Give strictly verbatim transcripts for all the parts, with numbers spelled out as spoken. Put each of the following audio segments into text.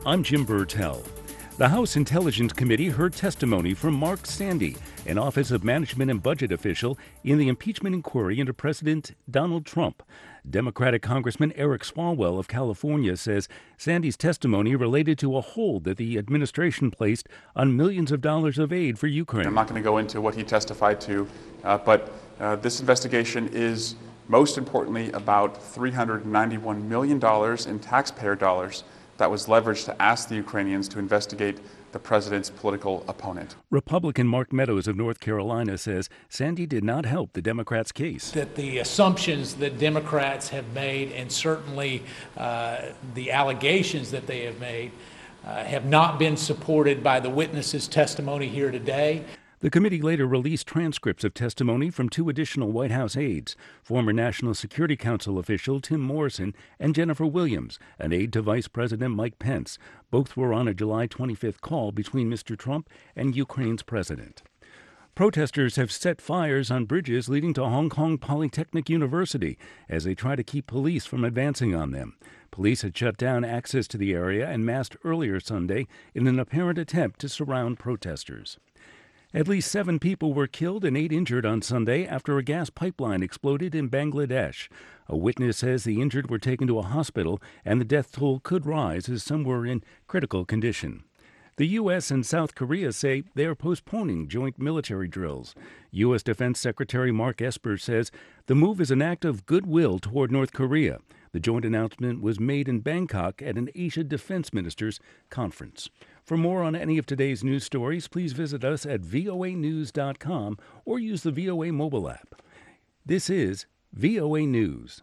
I'm Jim Burtell. The House Intelligence Committee heard testimony from Mark Sandy, an Office of Management and Budget official, in the impeachment inquiry into President Donald Trump. Democratic Congressman Eric Swalwell of California says Sandy's testimony related to a hold that the administration placed on millions of dollars of aid for Ukraine. I'm not going to go into what he testified to, uh, but uh, this investigation is most importantly about three hundred ninety-one million dollars in taxpayer dollars that was leveraged to ask the Ukrainians to investigate the president's political opponent. Republican Mark Meadows of North Carolina says Sandy did not help the Democrats' case. That the assumptions that Democrats have made, and certainly uh, the allegations that they have made, uh, have not been supported by the witnesses' testimony here today. The committee later released transcripts of testimony from two additional White House aides, former National Security Council official Tim Morrison and Jennifer Williams, an aide to Vice President Mike Pence. Both were on a July twenty-fifth call between Mister Trump and Ukraine's president. Protesters have set fires on bridges leading to Hong Kong Polytechnic University as they try to keep police from advancing on them. Police had shut down access to the area and massed earlier Sunday in an apparent attempt to surround protesters. At least seven people were killed and eight injured on Sunday after a gas pipeline exploded in Bangladesh. A witness says the injured were taken to a hospital and the death toll could rise as some were in critical condition. The U S and South Korea say they are postponing joint military drills. U S Defense Secretary Mark Esper says the move is an act of goodwill toward North Korea. The joint announcement was made in Bangkok at an Asia Defense Ministers Conference. For more on any of today's news stories, please visit us at V O A news dot com or use the V O A mobile app. This is V O A News.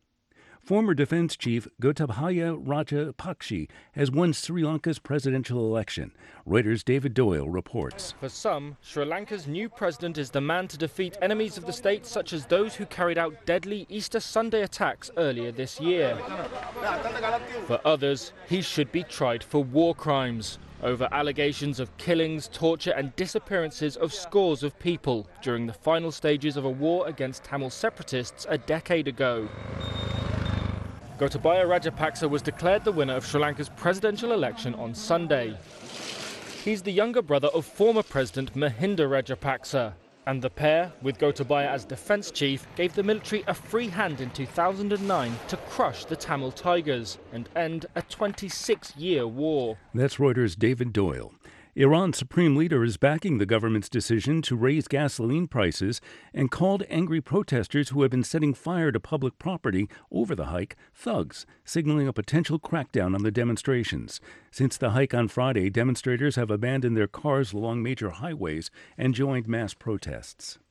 Former Defense Chief Gotabaya Rajapakse has won Sri Lanka's presidential election. Reuters' David Doyle reports. For some, Sri Lanka's new president is the man to defeat enemies of the state such as those who carried out deadly Easter Sunday attacks earlier this year. For others, he should be tried for war crimes over allegations of killings, torture and disappearances of scores of people during the final stages of a war against Tamil separatists a decade ago. Gotabaya Rajapaksa was declared the winner of Sri Lanka's presidential election on Sunday. He's the younger brother of former President Mahinda Rajapaksa, and the pair, with Gotabaya as defense chief, gave the military a free hand in two thousand nine to crush the Tamil Tigers and end a twenty-six year war. That's Reuters' David Doyle. Iran's supreme leader is backing the government's decision to raise gasoline prices and called angry protesters who have been setting fire to public property over the hike thugs, signaling a potential crackdown on the demonstrations. Since the hike on Friday, demonstrators have abandoned their cars along major highways and joined mass protests.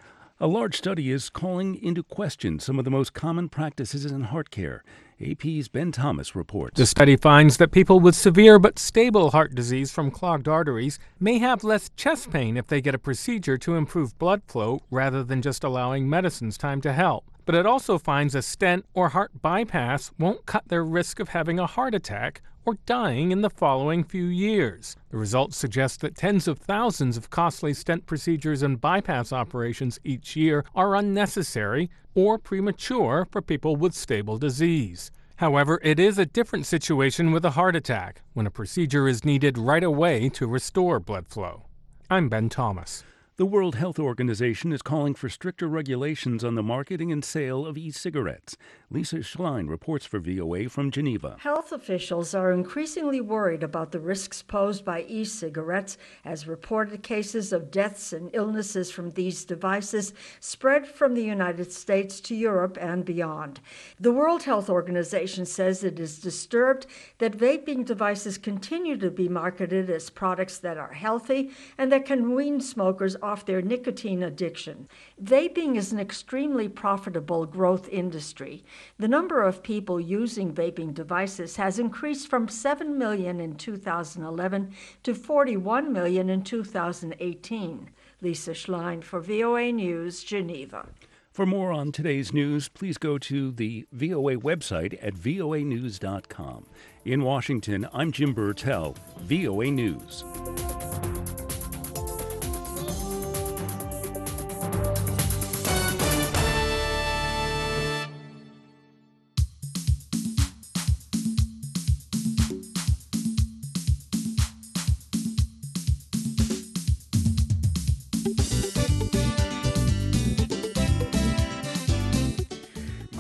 A large study is calling into question some of the most common practices in heart care. A P's Ben Thomas reports. The study finds that people with severe but stable heart disease from clogged arteries may have less chest pain if they get a procedure to improve blood flow rather than just allowing medicines time to help. But it also finds a stent or heart bypass won't cut their risk of having a heart attack or dying in the following few years. The results suggest that tens of thousands of costly stent procedures and bypass operations each year are unnecessary or premature for people with stable disease. However, it is a different situation with a heart attack, when a procedure is needed right away to restore blood flow. I'm Ben Thomas. The World Health Organization is calling for stricter regulations on the marketing and sale of e-cigarettes. Lisa Schlein reports for V O A from Geneva. Health officials are increasingly worried about the risks posed by e-cigarettes as reported cases of deaths and illnesses from these devices spread from the United States to Europe and beyond. The World Health Organization says it is disturbed that vaping devices continue to be marketed as products that are healthy and that can wean smokers off their nicotine addiction. Vaping is an extremely profitable growth industry. The number of people using vaping devices has increased from seven million in two thousand eleven to forty-one million in two thousand eighteen. Lisa Schlein for V O A News, Geneva. For more on today's news, please go to the V O A website at V O A news dot com. In Washington, I'm Jim Burtell, V O A News.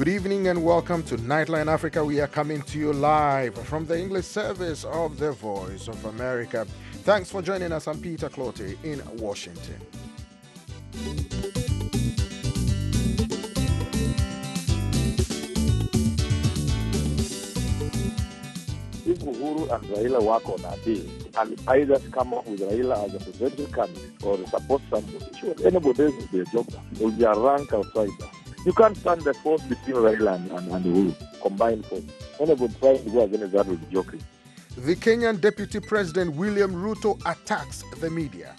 Good evening and welcome to Nightline Africa. We are coming to you live from the English service of the Voice of America. Thanks for joining us. I'm Peter Clottey in Washington. If Uhuru and Raila work on a deal and either come up with Raila as a presidential candidate or support somebody, sure, anybody else will be a joker. Will be a rank outsider. You can't stand the force between Raila and, and, and Uhuru, combined force. Anybody trying to go against that will be joking. The Kenyan Deputy President William Ruto attacks the media.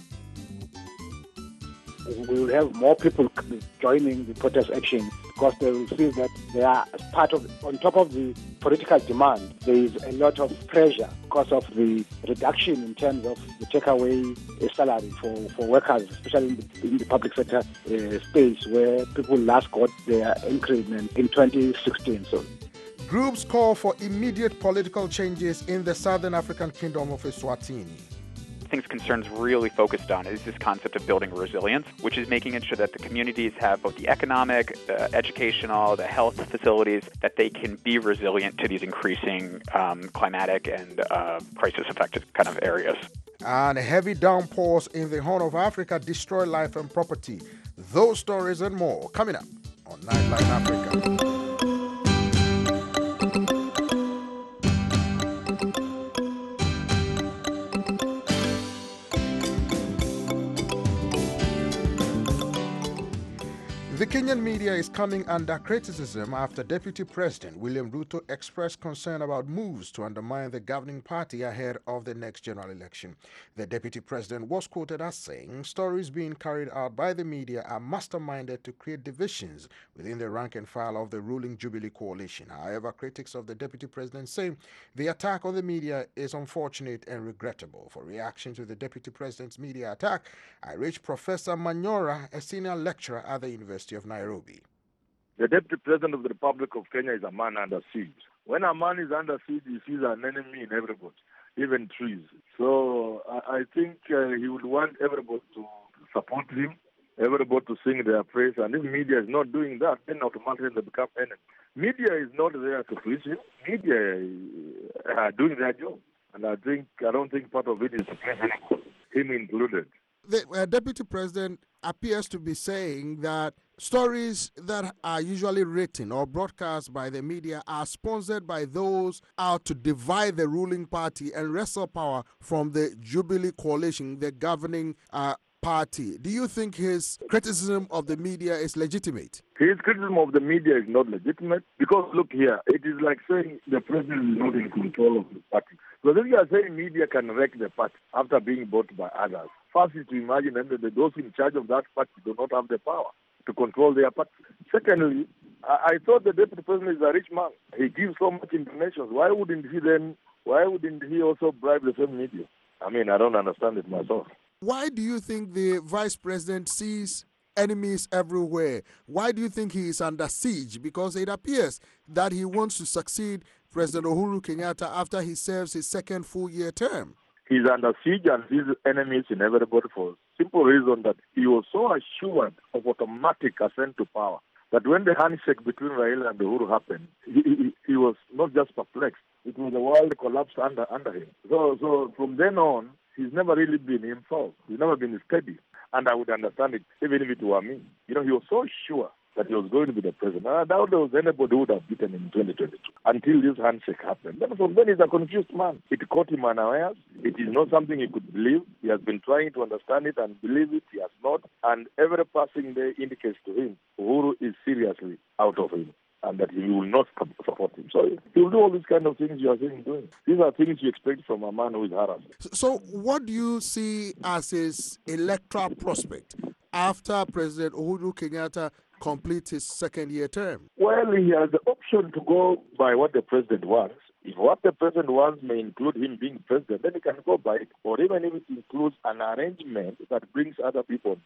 We will have more people joining the protest action because they will feel that they are part of, on top of the political demand, there is a lot of pressure because of the reduction in terms of the takeaway salary for, for workers, especially in the, in the public sector uh, space where people last got their increment in twenty sixteen. So, groups call for immediate political changes in the Southern African Kingdom of Eswatini. Things concerns really focused on is this concept of building resilience, which is making it sure that the communities have both the economic, the educational, the health facilities, that they can be resilient to these increasing um, climatic and uh, crisis-affected kind of areas. And heavy downpours in the Horn of Africa destroy life and property. Those stories and more coming up on Nightline Africa. The Kenyan media is coming under criticism after Deputy President William Ruto expressed concern about moves to undermine the governing party ahead of the next general election. The Deputy President was quoted as saying stories being carried out by the media are masterminded to create divisions within the rank and file of the ruling Jubilee coalition. However, critics of the Deputy President say the attack on the media is unfortunate and regrettable. For reaction to the Deputy President's media attack, I reached Professor Manyora, a senior lecturer at the University of Nairobi. The Deputy President of the Republic of Kenya is a man under siege. When a man is under siege, he sees an enemy in everybody, even trees. So I, I think uh, he would want everybody to support him, everybody to sing their praise. And if media is not doing that, then automatically they become enemies. Media is not there to please him. Media are doing their job. And I think I don't think part of it is to please anyone, him included. The uh, Deputy President appears to be saying that stories that are usually written or broadcast by the media are sponsored by those out to divide the ruling party and wrestle power from the Jubilee coalition, the governing uh, party. Do you think his criticism of the media is legitimate? His criticism of the media is not legitimate because, look here, it is like saying the president is not in control of the party. Because if you are saying media can wreck the party after being bought by others, first is to imagine that those in charge of that party do not have the power to control their party. Secondly, I, I thought the Deputy President is a rich man. He gives so much information. Why wouldn't he then, why wouldn't he also bribe the same media? I mean, I don't understand it myself. Why do you think the Vice President sees enemies everywhere? Why do you think he is under siege? Because it appears that he wants to succeed President Uhuru Kenyatta after he serves his second full-year term. He's under siege and his enemies in everybody for simple reason that he was so assured of automatic ascent to power that when the handshake between Raila and Uhuru happened, he, he, he was not just perplexed. It was the world collapsed under, under him. So, so from then on, he's never really been himself. He's never been steady. And I would understand it, even if it were me. You know, he was so sure that he was going to be the president. I doubt there was anybody who would have beaten him in twenty twenty-two until this handshake happened. Then from then he's a confused man. It caught him unawares. It is not something he could believe. He has been trying to understand it and believe it. He has not. And every passing day indicates to him Uhuru is seriously out of him and that he will not support him. So he will do all these kind of things you are saying doing. These are things you expect from a man who is harassed. So what do you see as his electoral prospect after President Uhuru Kenyatta complete his second year term? Well, he has the option to go by what the president wants. If what the president wants may include him being president, then he can go by it. Or even if it includes an arrangement that brings other people on board.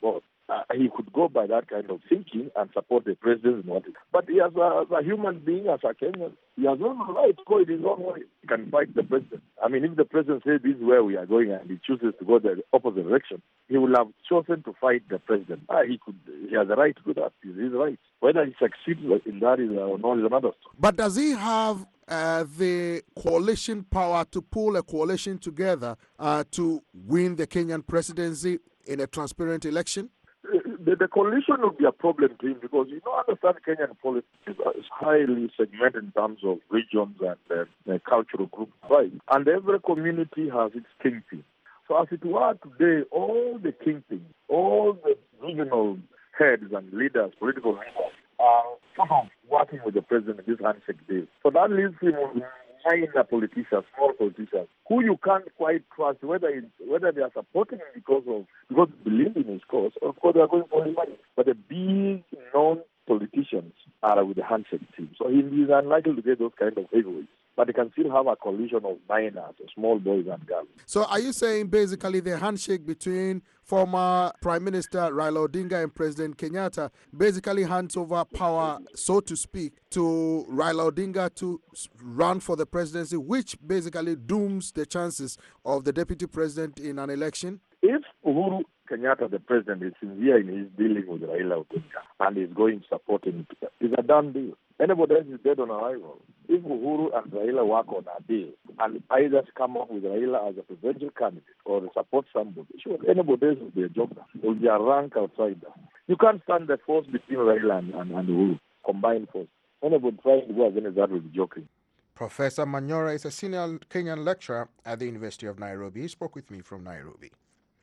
uh, he could go by that kind of thinking and support the president. But he has a, as a human being, as a Kenyan, he has no right to go in his own way. He can fight the president. I mean, if the president says this is where we are going and he chooses to go the opposite direction, he will have chosen to fight the president. Ah, he could. He has the right to do that. It's his right. Whether he succeeds in that is or not is another story. But does he have uh, the coalition power to pull a coalition together uh, to win the Kenyan presidency in a transparent election? The, the coalition will be a problem to him because you don't understand Kenyan politics is highly segmented in terms of regions and uh, uh, cultural groups, right? And every community has its kingpin. So as it were today, all the kingpins, all the regional heads and leaders, political leaders, are sort of working with the president in this handshake deal. So that leaves him with minor politicians, small politicians, who you can't quite trust whether it's, whether they are supporting him because of because they believe in his cause, or of course they are going for his money. But the big known politicians are with the handshake team. So he is unlikely to get those kind of heavyweights. But he can still have a coalition of minors, small boys and girls. So are you saying basically the handshake between former Prime Minister Raila Odinga and President Kenyatta basically hands over power, so to speak, to Raila Odinga to run for the presidency, which basically dooms the chances of the deputy president in an election? If Uhuru Kenyatta, the president, is sincere in his dealing with Raila Odinga and is going to support him, it's a done deal. Anybody else is dead on arrival. If Uhuru and Raila work on a deal and either come up with Raila as a presidential candidate or support somebody, sure, anybody else will be a joker, will be a rank outsider. You can't stand the force between Raila and, and, and Uhuru, combined force. Anybody trying to go against that will be joking. Professor Manyora is a senior Kenyan lecturer at the University of Nairobi. He spoke with me from Nairobi.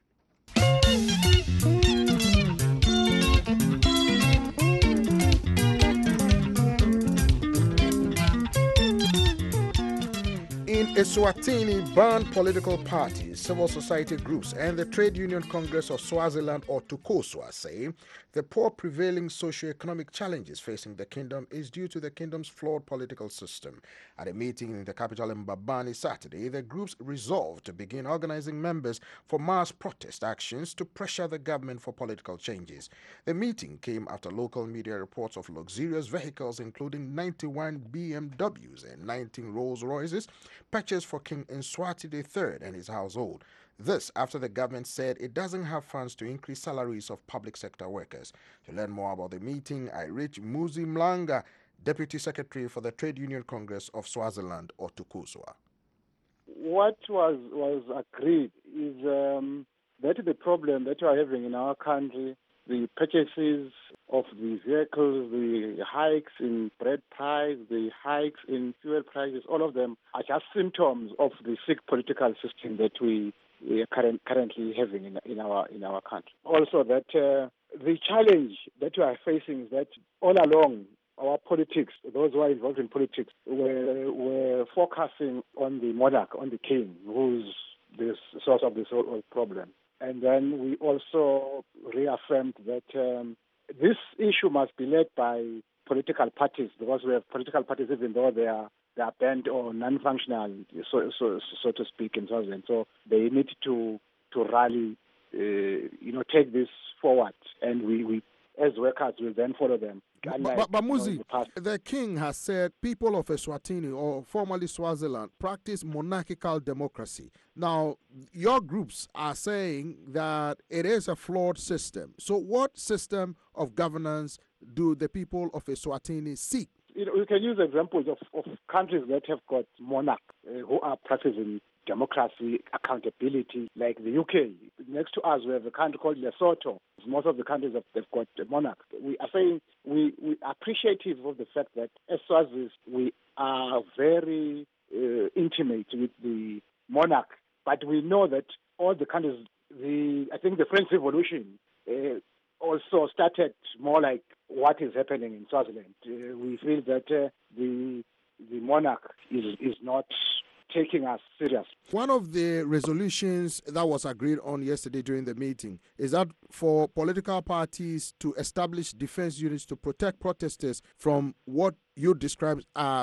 In Eswatini, banned political parties, civil society groups, and the Trade Union Congress of Swaziland, or TUCOSWA, say the poor prevailing socio-economic challenges facing the kingdom is due to the kingdom's flawed political system. At a meeting in the capital Mbabane Saturday, the groups resolved to begin organizing members for mass protest actions to pressure the government for political changes. The meeting came after local media reports of luxurious vehicles, including ninety-one B M Ws and nineteen Rolls Royces, purchased for King Mswati the third and his household. This after the government said it doesn't have funds to increase salaries of public sector workers. To learn more about the meeting, I reached Muzi Mlanga, Deputy Secretary for the Trade Union Congress of Swaziland, or TUCOSWA. What was, was agreed is um, that the problem that we are having in our country, the purchases of the vehicles, the hikes in bread price, the hikes in fuel prices, all of them are just symptoms of the sick political system that we, we are current, currently having in, in our in our country. Also, that uh, the challenge that we are facing is that all along our politics, those who are involved in politics, were, were focusing on the monarch, on the king, who's the source of this whole problem. And then we also reaffirmed that um, this issue must be led by political parties, because we have political parties, even though they are they are banned or non-functional, so so so to speak, in Swaziland. So they need to to rally, uh, you know, take this forward, and we, we as workers will then follow them. But, but, but Muzi, the, the king has said people of Eswatini, or formerly Swaziland, practice monarchical democracy. Now, your groups are saying that it is a flawed system. So what system of governance do the people of Eswatini seek? You know, we can use examples of, of countries that have got monarchs uh, who are practicing democracy, accountability, like the U K. Next to us, we have a country called Lesotho. Most of the countries have they've got a monarch. We are saying we, we are appreciative of the fact that as Swazis, we are very uh, intimate with the monarch, but we know that all the countries, the I think the French Revolution uh, also started more like what is happening in Swaziland. Uh, we feel that uh, the the monarch is is not taking us serious. One of the resolutions that was agreed on yesterday during the meeting is that for political parties to establish defense units to protect protesters from what you describe as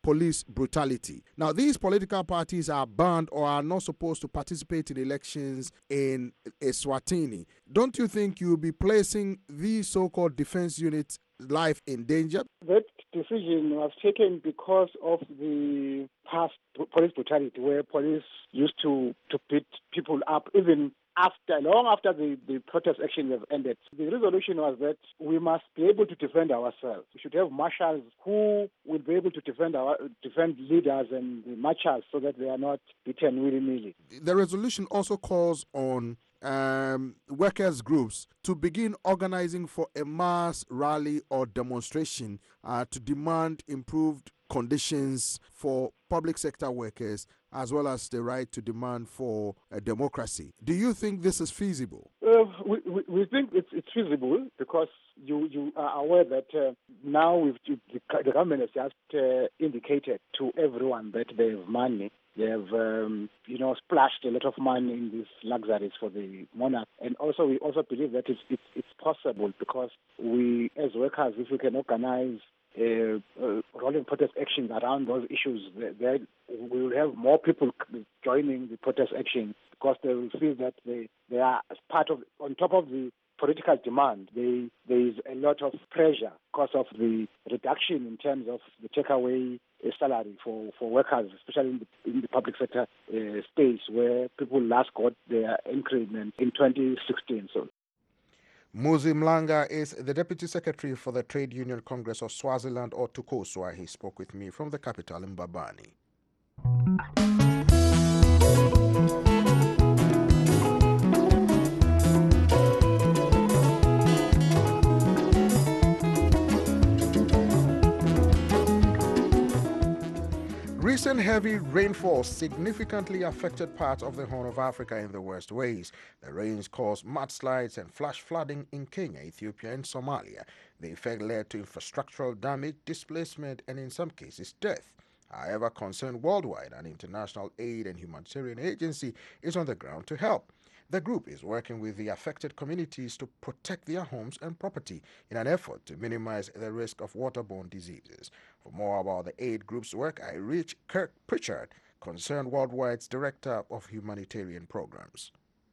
police brutality. Now, these political parties are banned or are not supposed to participate in elections in Eswatini. Don't you think you'll be placing these so-called defense units' life in danger? That decision was taken because of the past police brutality, where police used to, to beat people up even after, long after the, the protest action have ended. The resolution was that we must be able to defend ourselves. We should have marshals who will be able to defend our defend leaders and the marchers so that they are not beaten willy-nilly. The resolution also calls on um, workers' groups to begin organizing for a mass rally or demonstration uh, to demand improved conditions for public sector workers, as well as the right to demand for a democracy. Do you think this is feasible? Uh, we, we, we think it's, it's feasible because you, you are aware that uh, now we've, the, the government has just uh, indicated to everyone that they have money. They have, um, you know, splashed a lot of money in these luxuries for the monarch. And also, we also believe that it's, it's, it's possible because we, as workers, if we can organize Uh, uh, rolling protest actions around those issues, then we will have more people joining the protest action because they will feel that they, they are part of, on top of the political demand, they, there is a lot of pressure because of the reduction in terms of the takeaway uh, salary for, for workers, especially in the, in the public sector uh, space where people last got their increment in twenty sixteen. So. Muzi Mlanga is the Deputy Secretary for the Trade Union Congress of Swaziland, or TUCOSWA. He spoke with me from the capital in Mbabane. Recent heavy rainfall significantly affected parts of the Horn of Africa in the worst ways. The rains caused mudslides and flash flooding in Kenya, Ethiopia, and Somalia. The effect led to infrastructural damage, displacement, and in some cases, death. However, Concern Worldwide, an international aid and humanitarian agency, is on the ground to help. The group is working with the affected communities to protect their homes and property in an effort to minimize the risk of waterborne diseases. For more about the aid group's work, I reached Kirk Pritchard, Concern Worldwide's Director of Humanitarian Programs.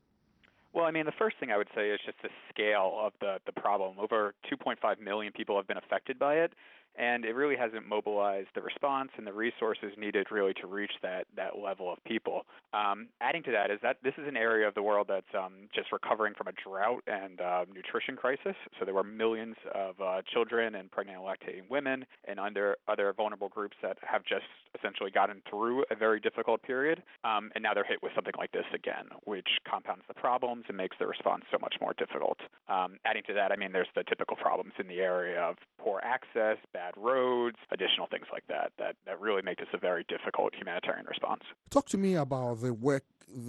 Well, I mean, the first thing I would say is just the scale of the, the problem. Over two point five million people have been affected by it, and it really hasn't mobilized the response and the resources needed really to reach that, that level of people. Um, adding to that is that this is an area of the world that's um, just recovering from a drought and uh, nutrition crisis. So there were millions of uh, children and pregnant and lactating women and under other vulnerable groups that have just essentially gotten through a very difficult period, um, and now they're hit with something like this again, which compounds the problems and makes the response so much more difficult. Um, adding to that, I mean, there's the typical problems in the area of poor access, bad roads, additional things like that, that, that really make this a very difficult humanitarian response. Talk to me about the work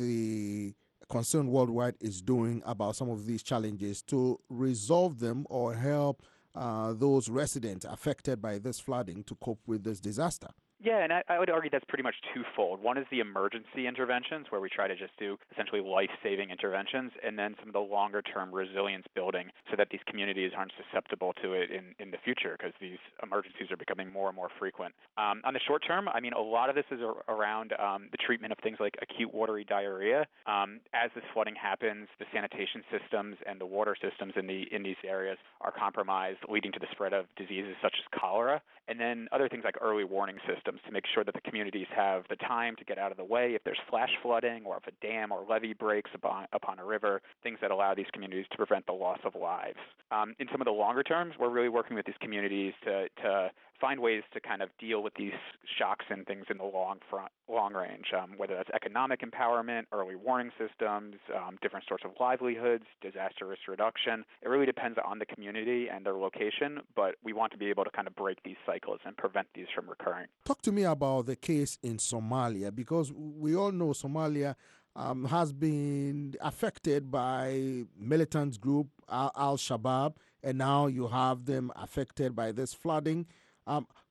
the Concern Worldwide is doing about some of these challenges to resolve them or help uh, those residents affected by this flooding to cope with this disaster. Yeah, and I, I would argue that's pretty much twofold. One is the emergency interventions, where we try to just do essentially life-saving interventions, and then some of the longer-term resilience building so that these communities aren't susceptible to it in, in the future, because these emergencies are becoming more and more frequent. Um, on the short term, I mean, a lot of this is around um, the treatment of things like acute watery diarrhea. Um, as this flooding happens, the sanitation systems and the water systems in the in these areas are compromised, leading to the spread of diseases such as cholera, and then other things like early warning systems to make sure that the communities have the time to get out of the way if there's flash flooding or if a dam or levee breaks upon, upon a river, things that allow these communities to prevent the loss of lives. Um, in some of the longer terms, we're really working with these communities to, to find ways to kind of deal with these shocks and things in the long front, long range, um, whether that's economic empowerment, early warning systems, um, different sorts of livelihoods, disaster risk reduction. It really depends on the community and their location, but we want to be able to kind of break these cycles and prevent these from recurring. Talk to me about the case in Somalia, because we all know Somalia um, has been affected by militant group Al-Shabaab, and now you have them affected by this flooding. Um,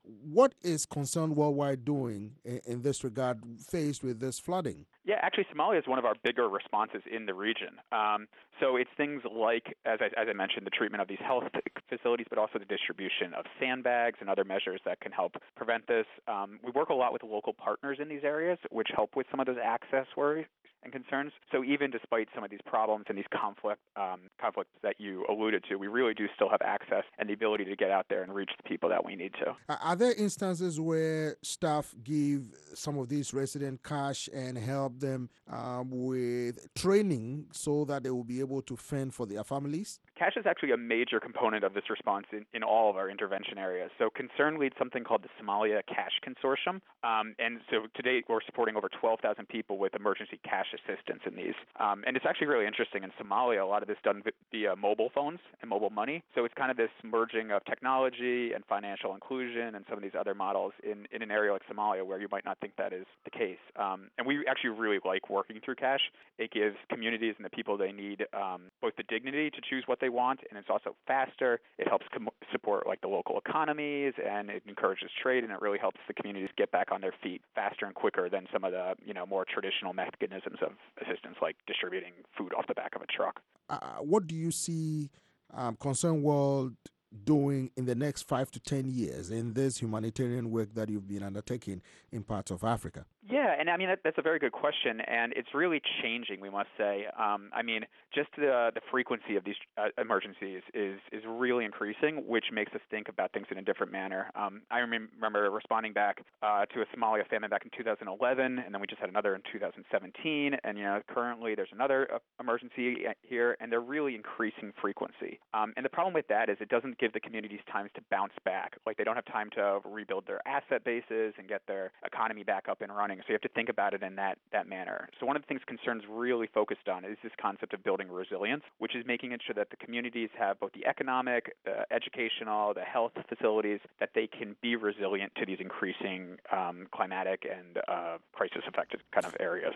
what is Concerned Worldwide doing in, in this regard, faced with this flooding? Yeah, actually, Somalia is one of our bigger responses in the region. Um, so it's things like, as I, as I mentioned, the treatment of these health facilities, but also the distribution of sandbags and other measures that can help prevent this. Um, we work a lot with local partners in these areas, which help with some of those access worries and concerns. So even despite some of these problems and these conflict um, conflicts that you alluded to, we really do still have access and the ability to get out there and reach the people that we need to. Are there instances where staff give some of these residents cash and help them um, with training so that they will be able to fend for their families? Cash is actually a major component of this response in, in all of our intervention areas. So Concern leads something called the Somalia Cash Consortium. Um, and so to date, we're supporting over twelve thousand people with emergency cash assistance in these. Um, and it's actually really interesting. In Somalia, a lot of this done via mobile phones and mobile money. So it's kind of this merging of technology and financial inclusion and some of these other models in, in an area like Somalia where you might not think that is the case. Um, and we actually really like working through cash. It gives communities and the people they need um, both the dignity to choose what they want, and it's also faster. It helps com- support like the local economies, and it encourages trade, and it really helps the communities get back on their feet faster and quicker than some of the you know more traditional mechanisms of assistance, like distributing food off the back of a truck. Uh, what do you see um, Concerned World doing in the next five to ten years in this humanitarian work that you've been undertaking in parts of Africa? Yeah, and I mean, that, that's a very good question, and it's really changing, we must say. Um, I mean, just the the frequency of these uh, emergencies is is really increasing, which makes us think about things in a different manner. Um, I remember responding back uh, to a Somalia famine back in two thousand eleven, and then we just had another in two thousand seventeen, and, you know, currently there's another uh, emergency here, and they're really increasing frequency. Um, and the problem with that is it doesn't give the communities time to bounce back. Like, they don't have time to rebuild their asset bases and get their economy back up and running. So you have to think about it in that, that manner. So one of the things Concern's really focused on is this concept of building resilience, which is making it sure that the communities have both the economic, the educational, the health facilities, that they can be resilient to these increasing um, climatic and uh, crisis-affected kind of areas.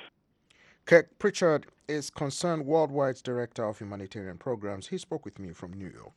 Kirk Pritchard is Concerned Worldwide's Director of Humanitarian Programs. He spoke with me from New York.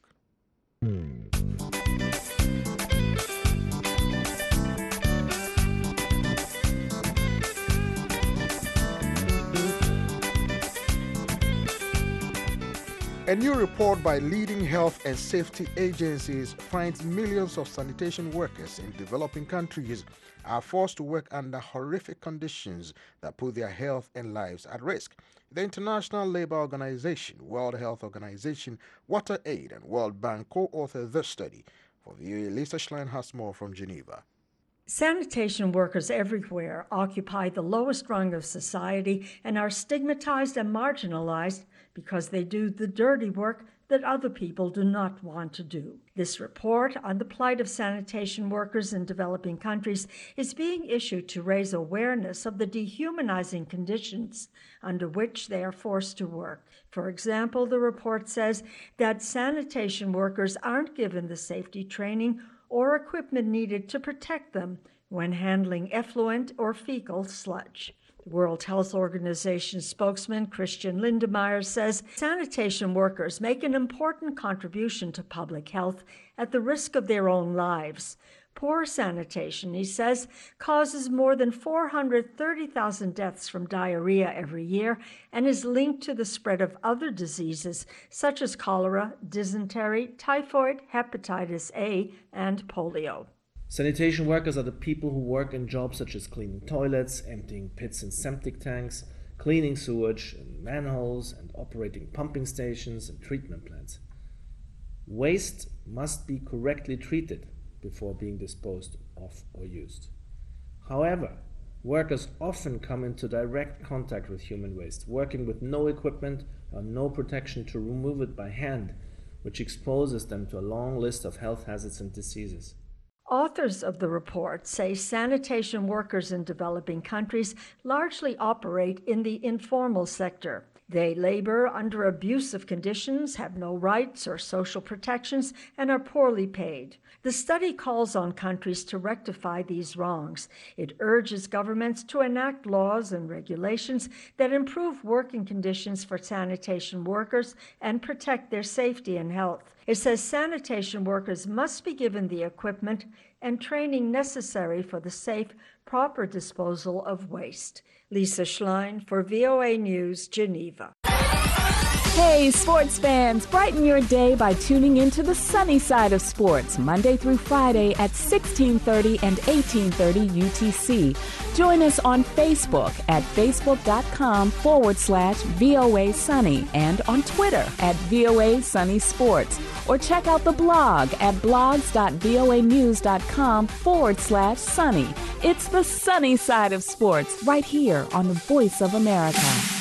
A new report by leading health and safety agencies finds millions of sanitation workers in developing countries are forced to work under horrific conditions that put their health and lives at risk. The International Labour Organization, World Health Organization, WaterAid, and World Bank co-authored this study. For V O A, Lisa Schlein has more from Geneva. Sanitation workers everywhere occupy the lowest rung of society and are stigmatized and marginalized because they do the dirty work that other people do not want to do. This report on the plight of sanitation workers in developing countries is being issued to raise awareness of the dehumanizing conditions under which they are forced to work. For example, the report says that sanitation workers aren't given the safety training or equipment needed to protect them when handling effluent or fecal sludge. The World Health Organization spokesman Christian Lindemeyer says sanitation workers make an important contribution to public health at the risk of their own lives. Poor sanitation, he says, causes more than four hundred thirty thousand deaths from diarrhea every year and is linked to the spread of other diseases such as cholera, dysentery, typhoid, hepatitis A, and polio. Sanitation workers are the people who work in jobs such as cleaning toilets, emptying pits and septic tanks, cleaning sewage and manholes, and operating pumping stations and treatment plants. Waste must be correctly treated before being disposed of or used. However, workers often come into direct contact with human waste, working with no equipment or no protection to remove it by hand, which exposes them to a long list of health hazards and diseases. Authors of the report say sanitation workers in developing countries largely operate in the informal sector. They labor under abusive conditions, have no rights or social protections, and are poorly paid. The study calls on countries to rectify these wrongs. It urges governments to enact laws and regulations that improve working conditions for sanitation workers and protect their safety and health. It says sanitation workers must be given the equipment and training necessary for the safe, proper disposal of waste. Lisa Schlein for V O A News, Geneva. Hey, sports fans, brighten your day by tuning into the sunny side of sports, Monday through Friday at sixteen thirty and eighteen thirty U T C. Join us on Facebook at facebook.com forward slash VOA Sunny and on Twitter at VOA Sunny Sports. Or check out the blog at blogs.voanews.com forward slash sunny. It's the sunny side of sports right here on the Voice of America.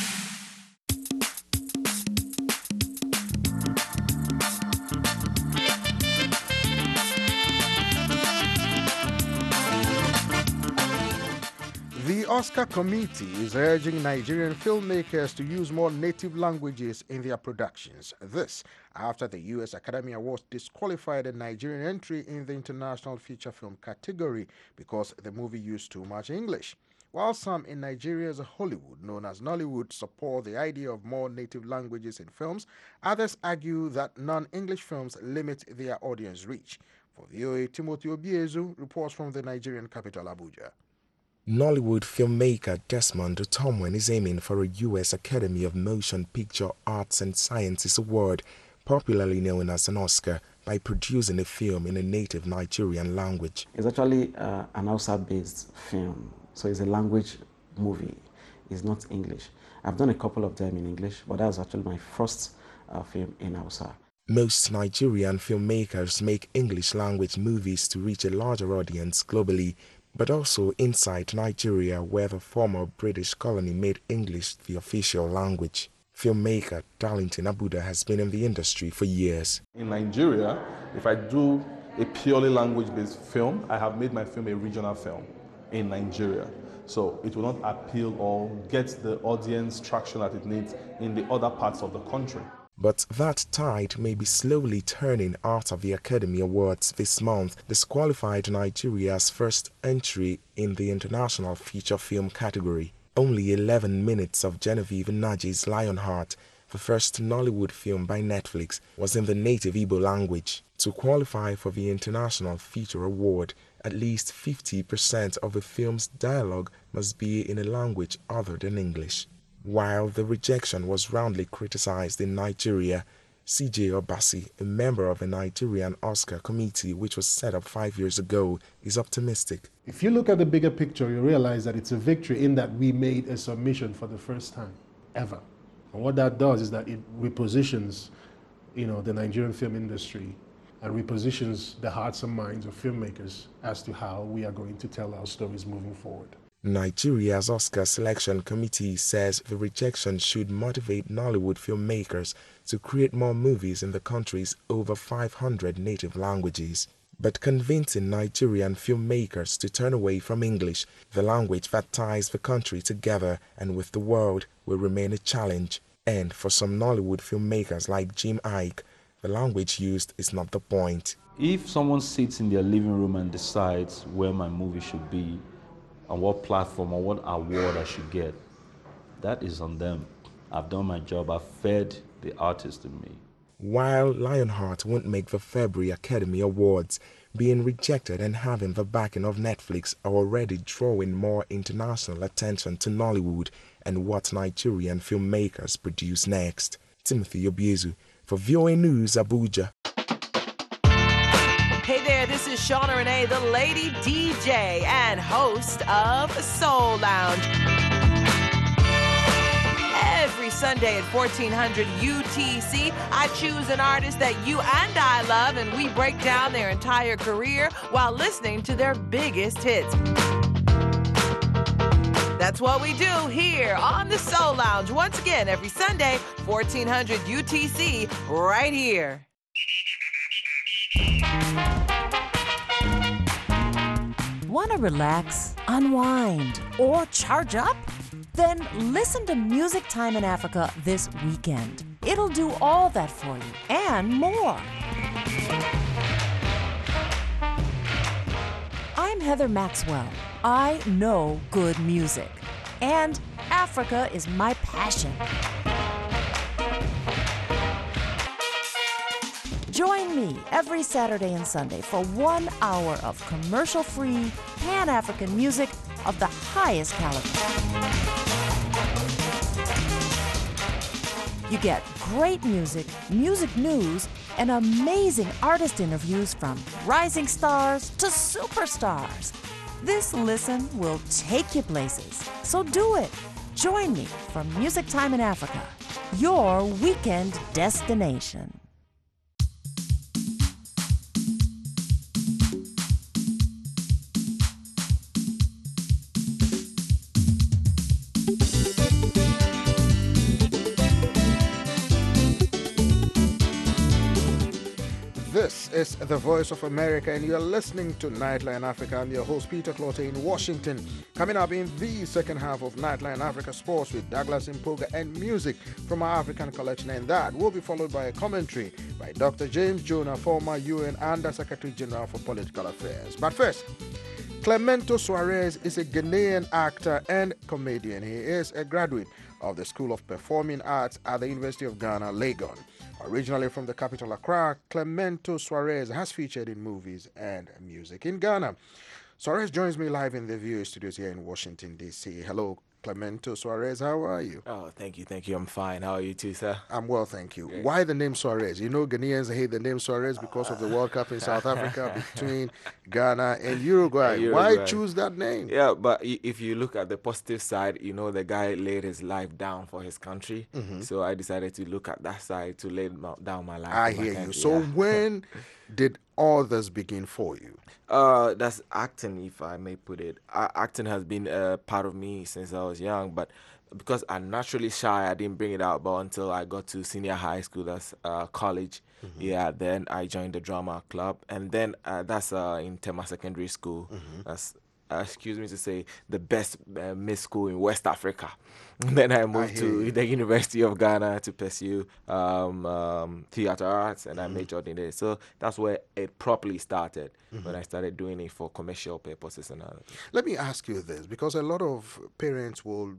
The Oscar committee is urging Nigerian filmmakers to use more native languages in their productions. This after the U S Academy Awards disqualified a Nigerian entry in the international feature film category because the movie used too much English. While some in Nigeria's Hollywood, known as Nollywood, support the idea of more native languages in films, others argue that non-English films limit their audience reach. For V O A, Timothy Obiezu reports from the Nigerian capital, Abuja. Nollywood filmmaker Desmond Otomwen is aiming for a U S Academy of Motion Picture Arts and Sciences Award, popularly known as an Oscar, by producing a film in a native Nigerian language. It's actually uh, an Hausa-based film, so it's a language movie. It's not English. I've done a couple of them in English, but that was actually my first uh, film in Hausa. Most Nigerian filmmakers make English language movies to reach a larger audience globally, but also inside Nigeria, where the former British colony made English the official language. Filmmaker Darlington Abuda has been in the industry for years. In Nigeria, if I do a purely language-based film, I have made my film a regional film in Nigeria. So it will not appeal or get the audience traction that it needs in the other parts of the country. But that tide may be slowly turning after the Academy Awards this month disqualified Nigeria's first entry in the international feature film category. Only eleven minutes of Genevieve Naji's Lionheart, the first Nollywood film by Netflix, was in the native Igbo language. To qualify for the International Feature Award, at least fifty percent of the film's dialogue must be in a language other than English. While the rejection was roundly criticized in Nigeria, C J Obasi, a member of the Nigerian Oscar committee which was set up five years ago, is optimistic. If you look at the bigger picture, you realize that it's a victory in that we made a submission for the first time ever. And what that does is that it repositions, you know, the Nigerian film industry and repositions the hearts and minds of filmmakers as to how we are going to tell our stories moving forward. Nigeria's Oscar Selection Committee says the rejection should motivate Nollywood filmmakers to create more movies in the country's over five hundred native languages. But convincing Nigerian filmmakers to turn away from English, the language that ties the country together and with the world, will remain a challenge. And for some Nollywood filmmakers like Jim Iyke, the language used is not the point. If someone sits in their living room and decides where my movie should be, on what platform or what award I should get, that is on them. I've done my job. I've fed the artist in me. While Lionheart won't make the February Academy Awards, being rejected and having the backing of Netflix are already drawing more international attention to Nollywood and what Nigerian filmmakers produce next. Timothy Obiezu for V O A News, Abuja. Hey there, this is Shauna Renee, the Lady D J and host of Soul Lounge. Every Sunday at fourteen hundred U T C, I choose an artist that you and I love, and we break down their entire career while listening to their biggest hits. That's what we do here on the Soul Lounge. Once again, every Sunday, fourteen hundred U T C, right here. Want to relax, unwind, or charge up? Then listen to Music Time in Africa this weekend. It'll do all that for you and more. I'm Heather Maxwell. I know good music, and Africa is my passion. Join me every Saturday and Sunday for one hour of commercial-free, Pan-African music of the highest caliber. You get great music, music news, and amazing artist interviews from rising stars to superstars. This listen will take you places, so do it. Join me for Music Time in Africa, your weekend destination. This is the Voice of America, and you're listening to Nightline Africa. I'm your host, Peter Clotte, in Washington. Coming up in the second half of Nightline Africa Sports with Douglas Mpuga and music from our African collection, and that will be followed by a commentary by Doctor James Jonah, former U N Under Secretary General for Political Affairs. But first, Clemento Suarez is a Ghanaian actor and comedian. He is a graduate of the School of Performing Arts at the University of Ghana, Legon. Originally from the capital Accra, Clemento Suarez has featured in movies and music in Ghana. Suarez joins me live in the V O A studios here in Washington, D C. Hello, Clemento Suarez. How are you? Oh, thank you, thank you. I'm fine. How are you too, sir? I'm well, thank you. Great. Why the name Suarez? You know, Ghanaians hate the name Suarez because of the World Cup in South Africa between Ghana and Uruguay. Uruguay. Why choose that name? Yeah, but if you look at the positive side, you know, the guy laid his life down for his country. Mm-hmm. So I decided to look at that side to lay down my life. I for my hear you. country. So Yeah. when did all this begin for you? Uh, that's acting, if I may put it. Uh, acting has been a part of me since I was young, but because I'm naturally shy, I didn't bring it out. But until I got to senior high school, that's uh, college, Mhm. yeah, then I joined the drama club, and then uh, that's uh, in Tema Secondary School. Mhm. That's uh, excuse me to say, the best uh, miss school in West Africa. Then I moved hear to you. the University of Ghana to pursue um, um, theater arts, and I Mhm. majored in it. So that's where it properly started, Mhm. when I started doing it for commercial purposes and all. Let me ask you this, because a lot of parents will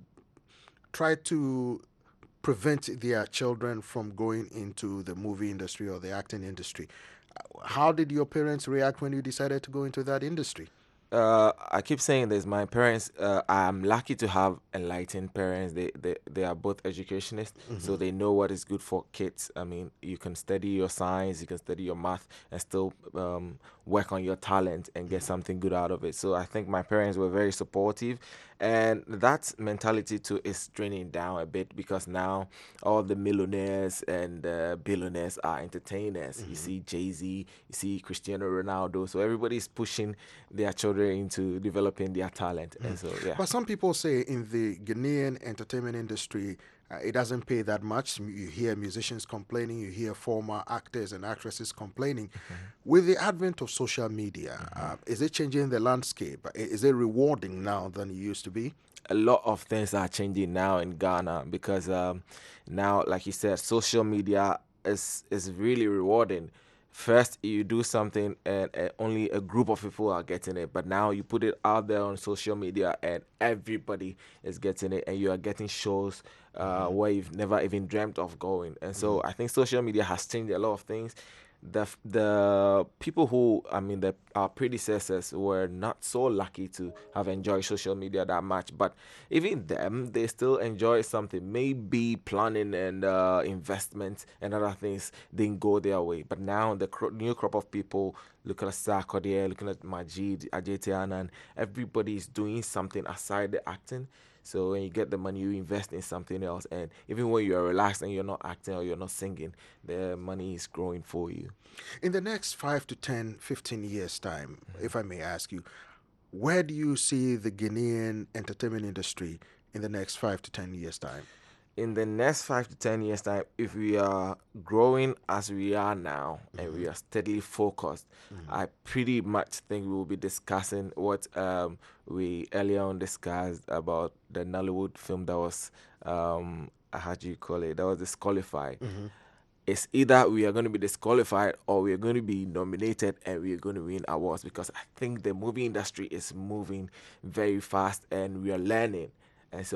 try to prevent their children from going into the movie industry or the acting industry. How did your parents react when you decided to go into that industry? Uh, I keep saying this. My parents, uh, I'm lucky to have enlightened parents. They they, they are both educationists, so Mhm. they know what is good for kids. I mean, you can study your science, you can study your math, and still um, work on your talent and get something good out of it. So I think my parents were very supportive, and that mentality too is draining down a bit, because now all the millionaires and uh, billionaires are entertainers. You see Jay-Z, you see Cristiano Ronaldo, so everybody's pushing their children into developing their talent. And so, yeah. But some people say in the Ghanaian entertainment industry, uh, it doesn't pay that much. You hear musicians complaining, you hear former actors and actresses complaining. With the advent of social media, uh, is it changing the landscape? I- Is it rewarding now than it used to be? A lot of things are changing now in Ghana, because um, now, like you said, social media is is really rewarding. First, you do something and uh, only a group of people are getting it, but now you put it out there on social media and everybody is getting it, and you are getting shows uh, where you've never even dreamt of going. And so I think social media has changed a lot of things. The the people who, I mean, the our predecessors were not so lucky to have enjoyed social media that much, but even them, they still enjoy something. Maybe planning and uh, investment and other things didn't go their way, but now the cro- new crop of people, looking at Sarkodie, looking at Majid, Ajetian, and everybody is doing something aside the acting. So when you get the money, you invest in something else. And even when you're relaxed and you're not acting or you're not singing, the money is growing for you. In the next five to ten, fifteen years' time, if I may ask you, where do you see the Ghanaian entertainment industry in the next five to ten years' time? In the next five to ten years' time, if we are growing as we are now and we are steadily focused, I pretty much think we will be discussing what um, we earlier on discussed about the Nollywood film that was, um, how do you call it, that was disqualified. Mhm. It's either we are going to be disqualified or we are going to be nominated and we are going to win awards, because I think the movie industry is moving very fast and we are learning. And so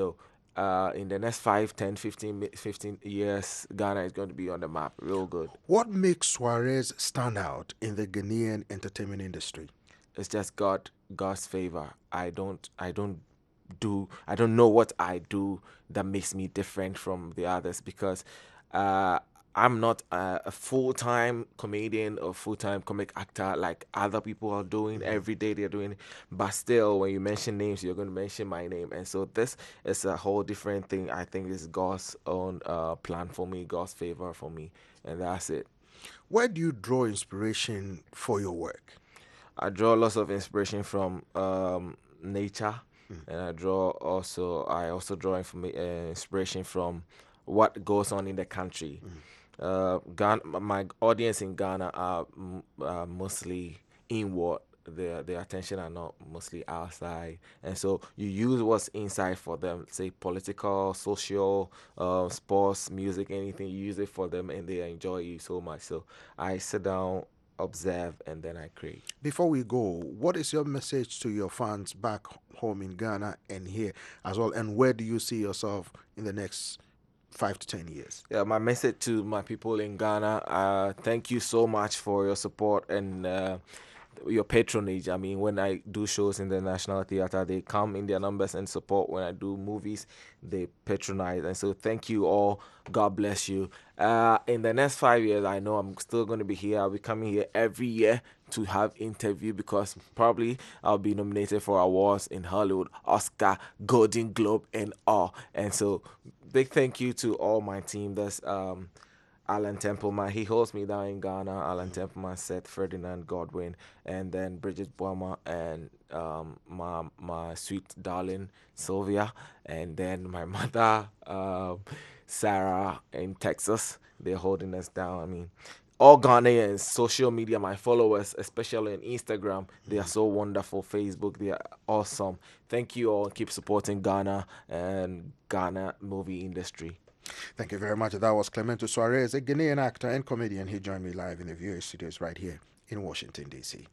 uh, in the next five, ten, fifteen, fifteen years, Ghana is going to be on the map real good. What makes Suarez stand out in the Ghanaian entertainment industry? It's just God, God's favor. I don't, I don't do, I don't know what I do that makes me different from the others, because uh, I'm not a, a full-time comedian or full-time comic actor like other people are doing. Every day they're doing it. But still, when you mention names, you're going to mention my name. And so this is a whole different thing. I think it's God's own uh, plan for me, God's favor for me. And that's it. Where do you draw inspiration for your work? I draw lots of inspiration from um, nature. Mm. And I draw also, I also draw informa- uh, inspiration from what goes on in the country. Mm. Uh, Ghana, my audience in Ghana are uh, mostly inward. Their their attention are not mostly outside, and so you use what's inside for them. Say political, social, uh, sports, music, anything. You use it for them, and they enjoy you so much. So I sit down, observe, and then I create. Before we go, what is your message to your fans back home in Ghana and here as well? And where do you see yourself in the next five to ten years? Yeah, my message to my people in Ghana, uh, thank you so much for your support and uh, your patronage. I mean, when I do shows in the National Theatre, they come in their numbers and support. When I do movies, they patronize. And so thank you all. God bless you. Uh, in the next five years, I know I'm still going to be here. I'll be coming here every year to have interview, because probably I'll be nominated for awards in Hollywood, Oscar, Golden Globe, and all. And so big thank you to all my team. That's um, Alan Templeman. He holds me down in Ghana. Alan Templeman, Seth Ferdinand Godwin, and then Bridget Boama, and um, my my sweet darling Sylvia, and then my mother uh, Sarah in Texas. They're holding us down. I mean, all Ghanaians, social media, my followers, especially on Instagram, they are so wonderful. Facebook, they are awesome. Thank you all. Keep supporting Ghana and Ghana movie industry. Thank you very much. That was Clemento Suarez, a Ghanaian actor and comedian. He joined me live in the V O A studios right here in Washington, D C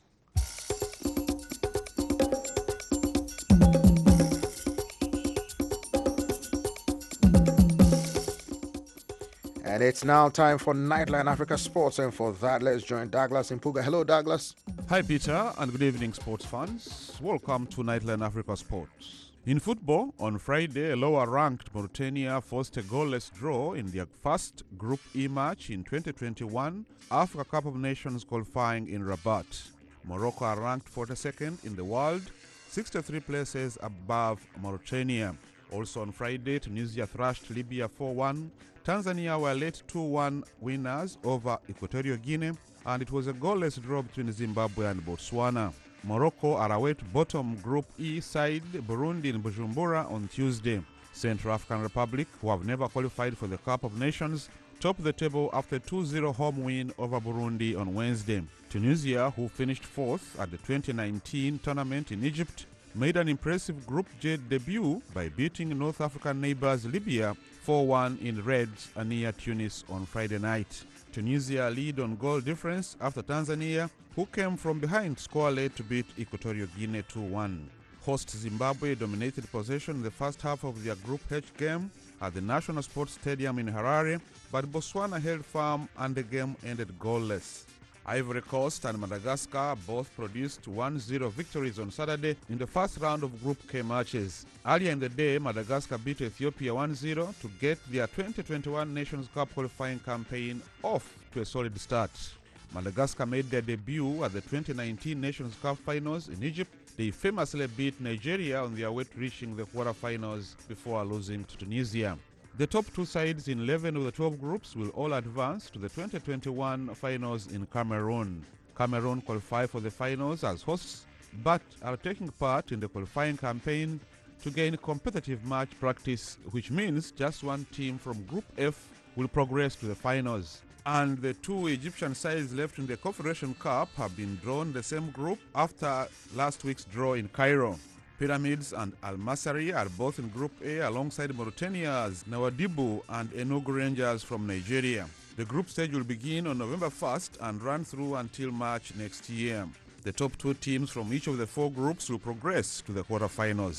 And it's now time for Nightline Africa Sports, and for that, let's join Douglas Impuga. Hello, Douglas. Hi, Peter, and good evening, sports fans. Welcome to Nightline Africa Sports. In football, on Friday, a lower-ranked Mauritania forced a goalless draw in their first Group E match in twenty twenty-one Africa Cup of Nations qualifying in Rabat. Morocco are ranked forty-second in the world, sixty-three places above Mauritania. Also on Friday, Tunisia thrashed Libya four one. Tanzania were late two one winners over Equatorial Guinea, and it was a goalless draw between Zimbabwe and Botswana. Morocco are away to bottom Group E side Burundi in Bujumbura on Tuesday. Central African Republic, who have never qualified for the Cup of Nations, top the table after a two zero home win over Burundi on Wednesday. Tunisia, who finished fourth at the twenty nineteen tournament in Egypt, made an impressive Group J debut by beating North African neighbors Libya four one in Reds near Tunis on Friday night. Tunisia lead on goal difference after Tanzania, who came from behind, score late to beat Equatorial Guinea two one. Host Zimbabwe dominated possession in the first half of their Group H game at the National Sports Stadium in Harare, but Botswana held firm and the game ended goalless. Ivory Coast and Madagascar both produced one zero victories on Saturday in the first round of Group K matches. Earlier in the day, Madagascar beat Ethiopia one zero to get their twenty twenty-one Nations Cup qualifying campaign off to a solid start. Madagascar made their debut at the twenty nineteen Nations Cup finals in Egypt. They famously beat Nigeria on their way to reaching the quarterfinals before losing to Tunisia. The top two sides in eleven of the twelve groups will all advance to the twenty twenty-one finals in Cameroon. Cameroon qualify for the finals as hosts, but are taking part in the qualifying campaign to gain competitive match practice, which means just one team from Group F will progress to the finals. And the two Egyptian sides left in the Confederation Cup have been drawn the same group after last week's draw in Cairo. Pyramids and Al Masry are both in Group A alongside Mauritania's Nawadibu and Enugu Rangers from Nigeria. The group stage will begin on November first and run through until March next year. The top two teams from each of the four groups will progress to the quarterfinals.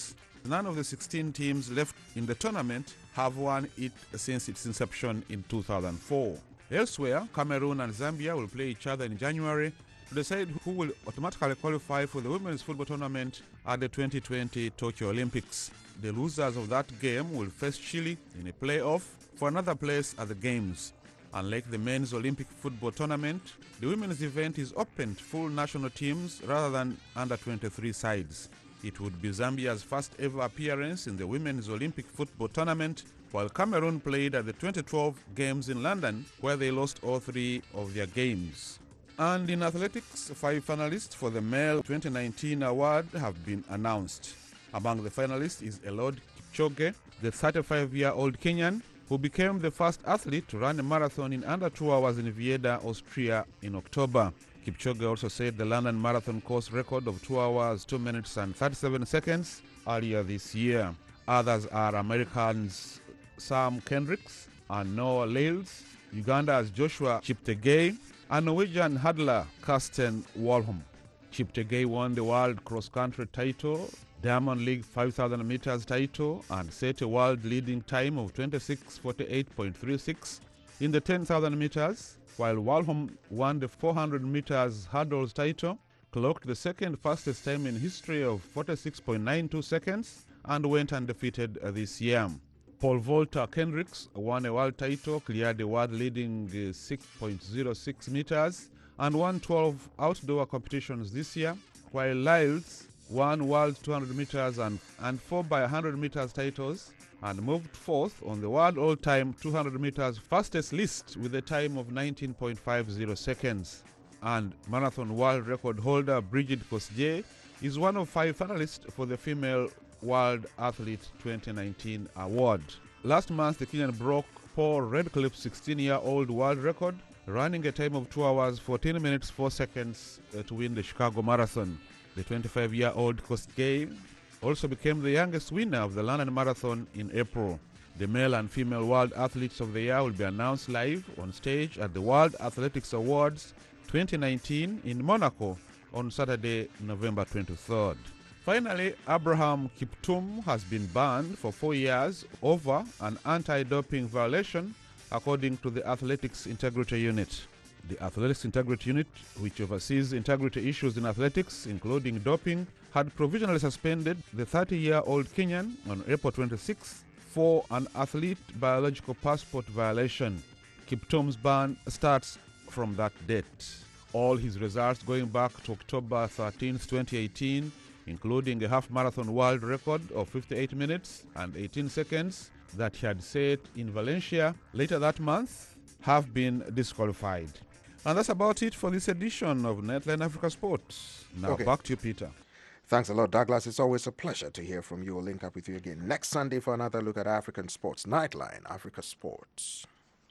none of the sixteen teams left in the tournament have won it since its inception in two thousand four. Elsewhere, Cameroon and Zambia will play each other in January to decide who will automatically qualify for the women's football tournament at the twenty twenty Tokyo Olympics. The losers of that game will face Chile in a playoff for another place at the Games. Unlike the men's Olympic football tournament, the women's event is open to full national teams rather than under twenty-three sides. It would be Zambia's first ever appearance in the women's Olympic football tournament, while Cameroon played at the twenty twelve Games in London, where they lost all three of their games. And in athletics, five finalists for the male twenty nineteen award have been announced. Among the finalists is Eliud Kipchoge, the thirty-five-year-old Kenyan, who became the first athlete to run a marathon in under two hours in Vienna, Austria in October. Kipchoge also set the London Marathon course record of two hours, two minutes and thirty-seven seconds earlier this year. Others are Americans Sam Kendricks and Noah Lyles, Uganda's Joshua Cheptegei, and Norwegian hurdler Karsten Warholm. Cheptegei won the world cross-country title, Diamond League five thousand meters title, and set a world leading time of twenty-six forty-eight point three six in the ten thousand meters, while Warholm won the four hundred meters hurdles title, clocked the second fastest time in history of forty-six point nine two seconds, and went undefeated this year. Paul Volta Kendricks won a world title, cleared the world-leading uh, six point zero six meters, and won twelve outdoor competitions this year, while Lyles won world two hundred meters and, and four by one hundred meters titles, and moved fourth on the world all-time two hundred meters fastest list with a time of nineteen point five zero seconds. And marathon world record holder Brigid Kosgei is one of five finalists for the Female World Athlete twenty nineteen award. Last month, the Kenyan broke Paul Redcliffe's sixteen-year-old world record, running a time of two hours, fourteen minutes, four seconds uh, to win the Chicago Marathon. The twenty-five-year-old Kosgei also became the youngest winner of the London Marathon in April. The male and female World Athletes of the Year will be announced live on stage at the World Athletics Awards twenty nineteen in Monaco on Saturday, November twenty-third. Finally, Abraham Kiptum has been banned for four years over an anti-doping violation, according to the Athletics Integrity Unit. The Athletics Integrity Unit, which oversees integrity issues in athletics, including doping, had provisionally suspended the thirty-year-old Kenyan on April twenty-sixth for an athlete biological passport violation. Kiptum's ban starts from that date. All his results going back to October thirteenth, twenty eighteen, including a half-marathon world record of fifty-eight minutes and eighteen seconds that he had set in Valencia later that month, have been disqualified. And that's about it for this edition of Nightline Africa Sports. Now Okay. back to you, Peter. Thanks a lot, Douglas. It's always a pleasure to hear from you. We'll link up with you again next Sunday for another look at African sports. Nightline Africa Sports.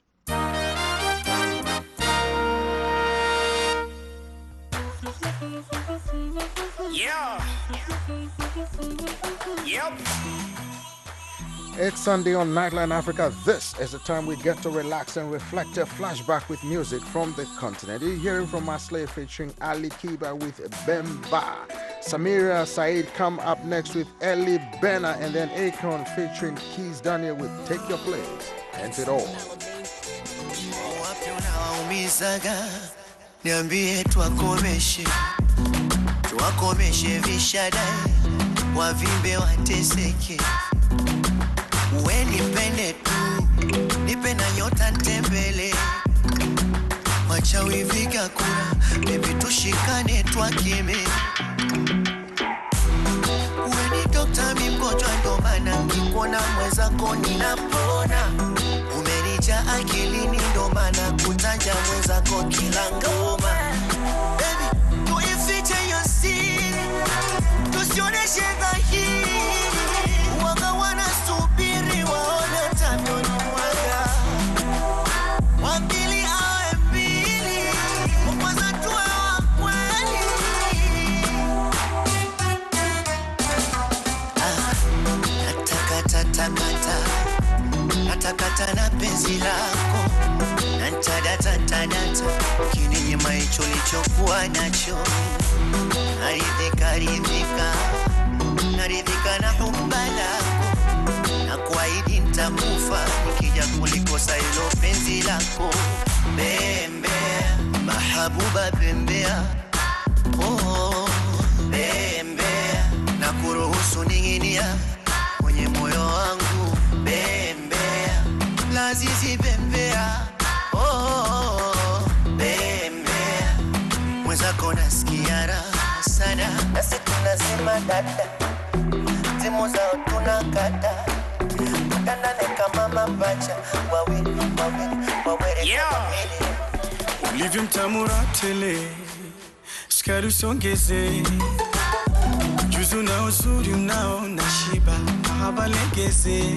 Yeah. Yep. It's Sunday on Nightline Africa. This is the time we get to relax and reflect, a flashback with music from the continent. You're hearing from Maslay featuring Ali Kiba with Bemba. Samira Said come up next with Eli Bena, and then Akon featuring Keys Daniel with Take Your Place. Ends it all. Unawaumizaga, niambie tuwakomeshe, tuwakomeshe vishadai, wavimbe wateseke. Uwe nipende tu, nipe na nyota ntembele, wachawi viga kura, baby tushikane twakeme. Uwe ni dokta mi mgonjwa ndo maana nikikuona mwenzako ninapona. Umenija akilini ndo maana kutaja mwenzako kila ngoma. Baby, tuifiche yo siri, tusioneshe dhahiri. Wanga wanasubiri waone tamioni mwaga. Wambili awe mbili, wakwaza tuwe wa kweli. Ah, natakata takata, natakata na penzi lako. Nantadata tadata, kininyima hicho lichokuwa nacho. Naridhika ridhika, naridhika na huba lako, na kuahidi nitakufa nikija kulikosa hilo penzi lako. Bembea mahabuba, bembea oh, bembea na kuruhusu ning'inia kwenye moyo wangu. Bembea lazizi, bembea oh, bembea mwenzako nasikia raha sana, nasi tunasema dada, timu zao tunakata, tutanane kama mapacha, wawili wawili wawili yeah. Ulivyo mtamura tele, sukari usongeze, juzu na uzuri unao na shiba, mahaba legeze.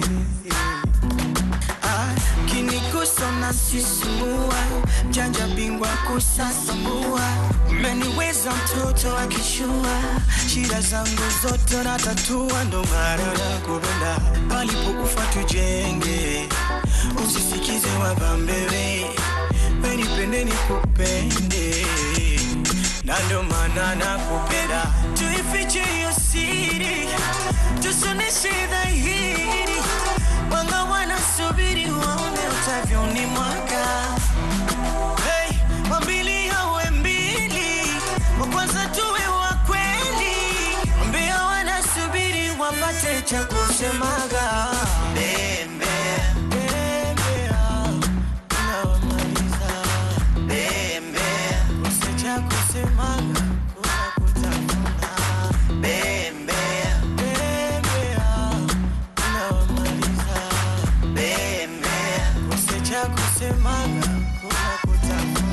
Ah, kinigusa na sisimua, janja bingwa kusasambua, umeniweza mtoto akishua, shida zangu zote natatua, ndo maana nakupenda, palipo ufa tujenge, usisikize wabambewe, wenipende nikupende, na ndo maana nakupenda. Tuifiche hiyo siri, tusoneshe dhahiri, wanga wanasubiri waone utavyoni mwaka. Hey, wambili hawe mbili, wa kwanza tuwe wa kweli, wambia wanasubiri wapate cha kusemaga. Bembea bembea, unawamaliza. Bembea usicha kusemaga, kuna kutafuna. Bembea bembea, unawamaliza. Bembea usicha kusemaga, kuna kutafuna.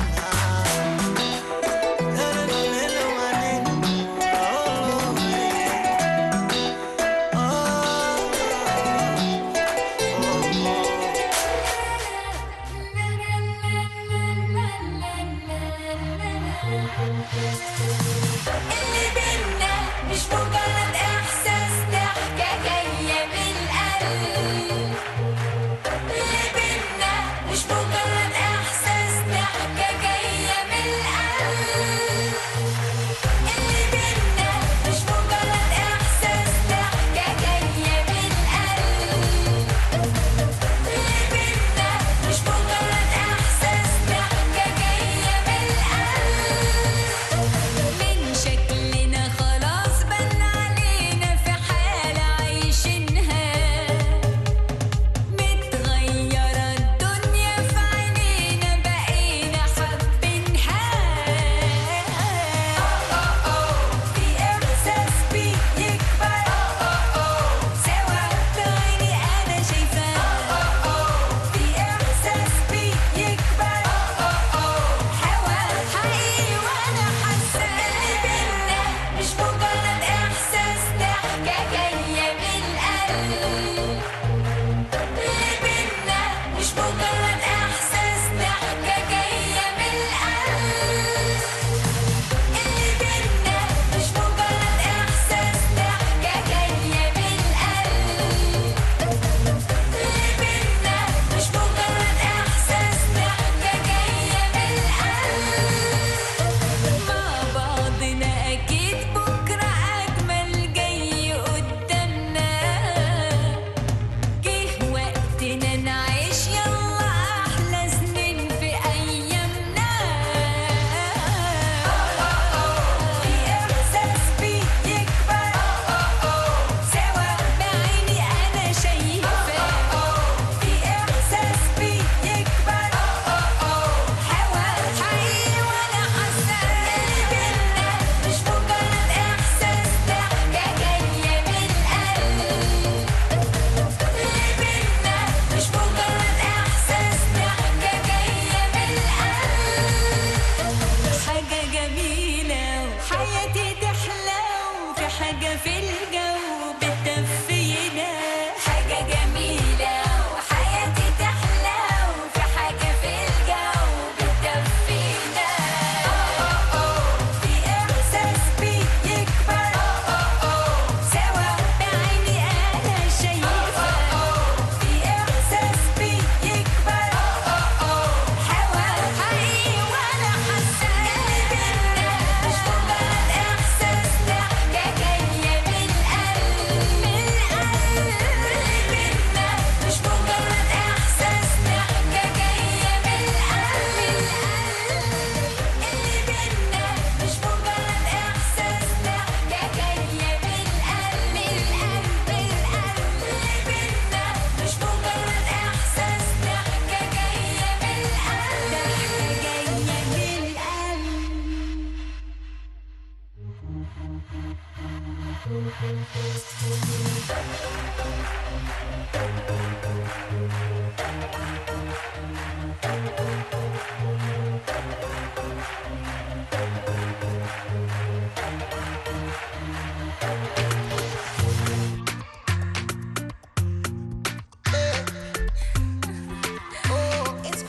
اللي بينا مش مجرد احساس، ضحكة جاية من القلب. اللي بينا مش مجرد احساس،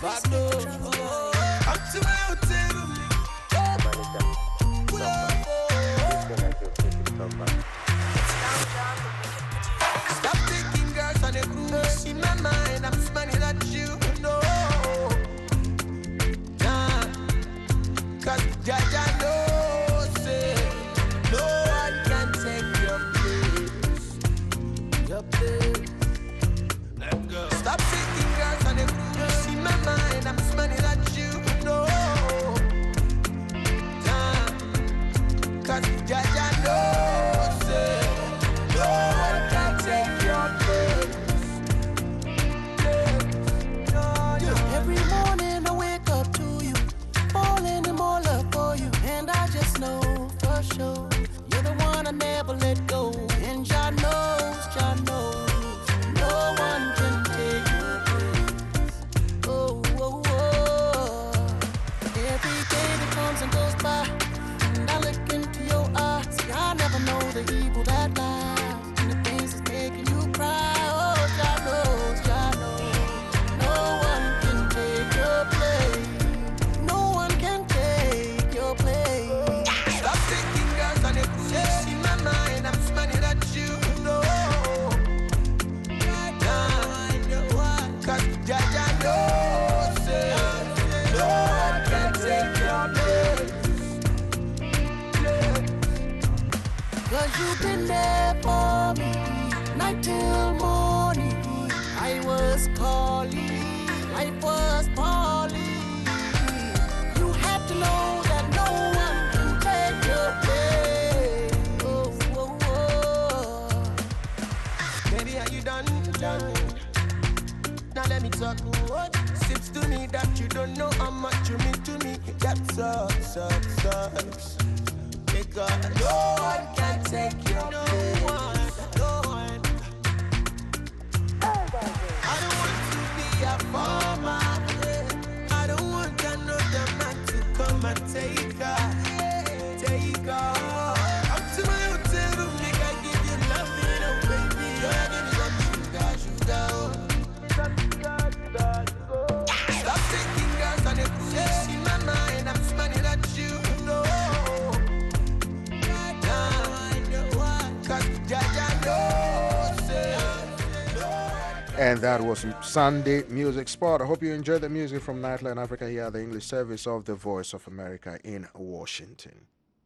Bado. Come to my hotel room. Pull up. Stop taking girls on a cruise. In my mind, I'm smiling at you. No. Nah. Cause Jaja knows it. No one can take your place. Your place. Let's go. Stop taking girls on a cruise. In my mind, I'm smiling at you. No. Nah. Cause Jaja knows it. No one can take your place. Every morning I wake up to you, falling in more love for you, and I just know for sure you're the one I never let go. And Jah knows, Jah knows, no one can take your place. Oh, oh, oh. Every day that comes and goes by, and I look into your eyes, I never know the evil that lies in the things that's making you cry. Oh, Jah knows, Jah knows, no one can take your place. No one can take your place. Stop taking girls on a cruise. In my mind, I'm smiling at you. No. Nah. Cause Jaja knows it. No one can take your place. Cause you've been there for me, night till morning. I was calling, life was falling. You had to know that no one can take your place. Oh, oh, oh. Baby, are you done? Done. Now let me talk. What seems to me that you don't know how much you mean to me. That sucks, sucks, sucks. Because no one can take your no place. One, no one. I don't want to be a farmer. I don't want another man to come and take her. Take her. Come to my hotel room, make I give you love, you know, baby. Yeah, give me some sugar, sugar. Stop taking girls on a cruise. In my mind, I'm smiling at you. No. And that was Sunday Music Spot. I hope you enjoyed the music from Nightline Africa here at the English service of the Voice of America in Washington.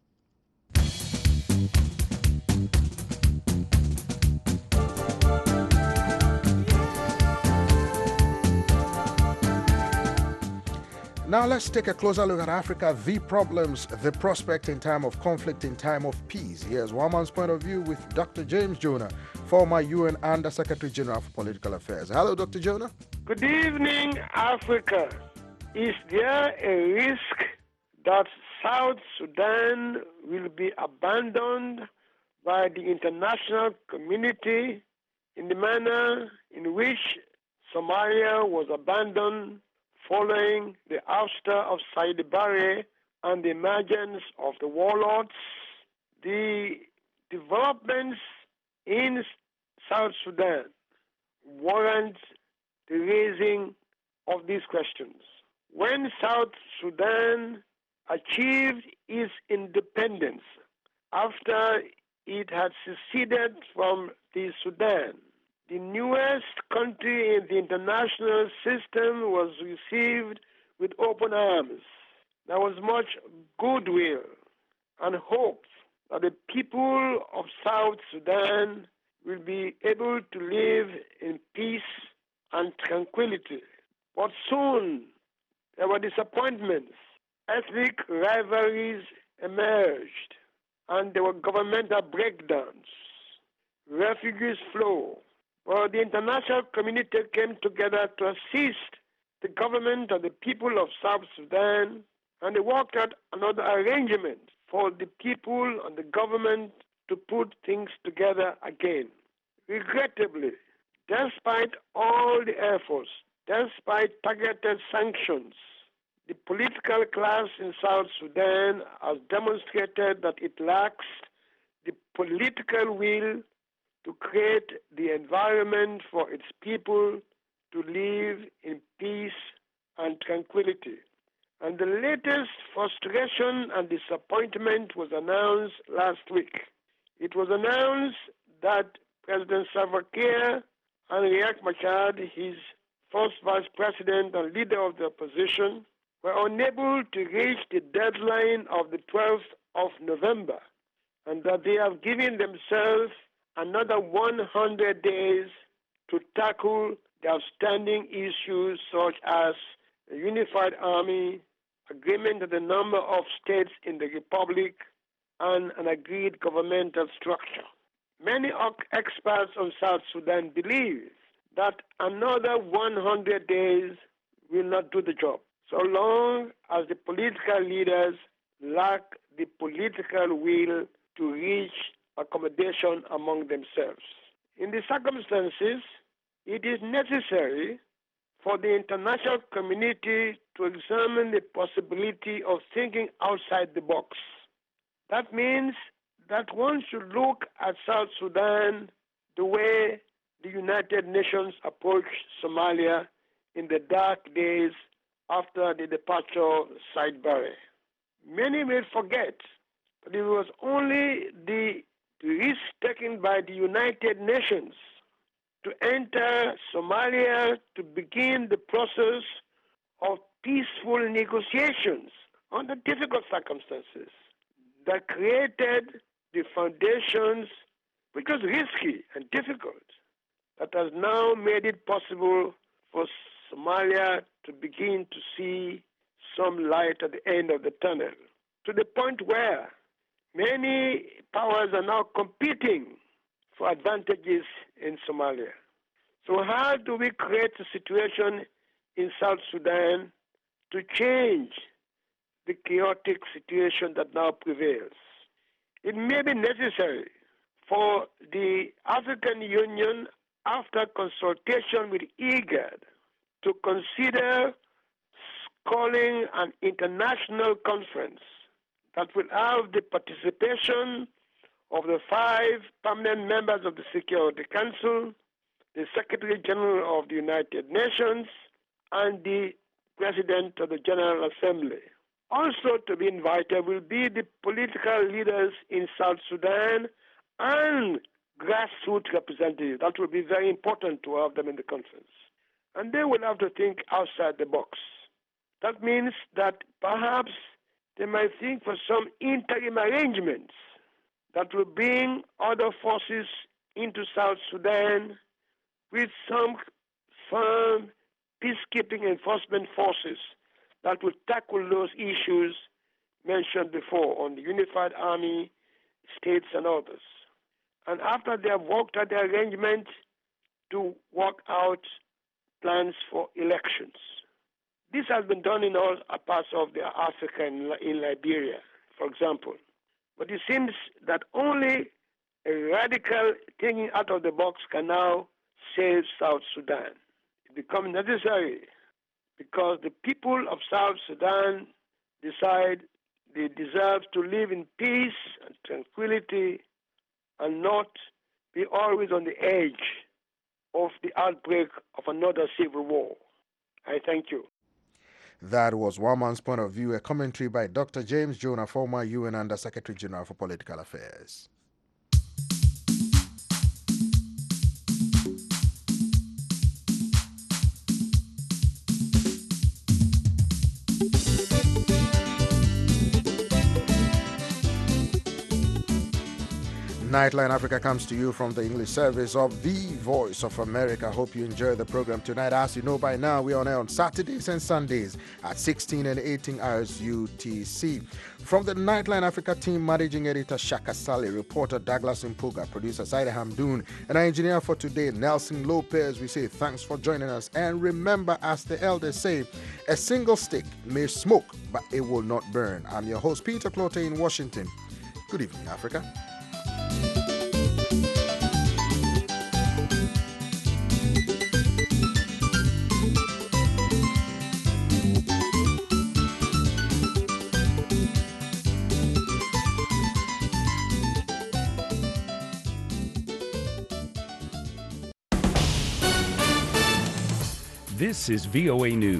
Now let's take a closer look at Africa, the problems, the prospect in time of conflict, in time of peace. Here's one man's point of view with Doctor James Jonah, former U N Under Secretary General for Political Affairs. Hello, Doctor Jonah. Good evening, Africa. Is there a risk that South Sudan will be abandoned by the international community in the manner in which Somalia was abandoned following the ouster of Said Barre and the emergence of the warlords? The developments in South Sudan warrant the raising of these questions. When South Sudan achieved its independence after it had seceded from the Sudan, the newest country in the international system was received with open arms. There was much goodwill and hope that the people of South Sudan will be able to live in peace and tranquility. But soon there were disappointments. Ethnic rivalries emerged, and there were governmental breakdowns. Refugees flow. But the international community came together to assist the government and the people of South Sudan, and they worked out another arrangement for the people and the government to put things together again. Regrettably, despite all the efforts, despite targeted sanctions, the political class in South Sudan has demonstrated that it lacks the political will to create the environment for its people to live in peace and tranquility. And the latest frustration and disappointment was announced last week. It was announced that President Salva Kiir and Riek Machar, his first vice president and leader of the opposition, were unable to reach the deadline of the twelfth of November, and that they have given themselves another one hundred days to tackle the outstanding issues such as a unified army, agreement on the number of states in the republic, and an agreed governmental structure. Many experts on South Sudan believe that another one hundred days will not do the job, so long as the political leaders lack the political will to reach accommodation among themselves. In the circumstances, it is necessary for the international community to examine the possibility of thinking outside the box. That means that one should look at South Sudan the way the United Nations approached Somalia in the dark days after the departure of Said Barre. Many may forget that it was only the risk taken by the United Nations to enter Somalia to begin the process of peaceful negotiations under difficult circumstances that created the foundations, which was risky and difficult, that has now made it possible for Somalia to begin to see some light at the end of the tunnel, to the point where many powers are now competing for advantages in Somalia. So how do we create a situation in South Sudan to change the chaotic situation that now prevails? It may be necessary for the African Union, after consultation with IGAD, to consider calling an international conference that will have the participation of the five permanent members of the Security Council, the Secretary General of the United Nations, and the President of the General Assembly. Also to be invited will be the political leaders in South Sudan and grassroots representatives. That will be very important to have them in the conference. And they will have to think outside the box. That means that perhaps they might think for some interim arrangements that will bring other forces into South Sudan with some firm peacekeeping enforcement forces that will tackle those issues mentioned before on the unified army, states, and others. And after they have worked out the arrangement, to work out plans for elections. This has been done in all parts of the Africa, in, in Liberia, for example. But it seems that only a radical thinking out of the box can now save South Sudan. It becomes necessary because the people of South Sudan decide they deserve to live in peace and tranquility and not be always on the edge of the outbreak of another civil war. I thank you. That was one man's point of view, a commentary by Doctor James Jonah, former U N Under Secretary General for Political Affairs. Nightline Africa comes to you from the English service of the Voice of America. Hope you enjoy the program tonight. As you know by now, we are on air on Saturdays and Sundays at sixteen and eighteen hours U T C. From the Nightline Africa team, managing editor Shaka Sally, reporter Douglas Mpuga, producer Saida Hamdoon, and our engineer for today, Nelson Lopez, we say thanks for joining us. And remember, as the elders say, a single stick may smoke, but it will not burn. I'm your host, Peter Clote in Washington. Good evening, Africa. This is V O A News.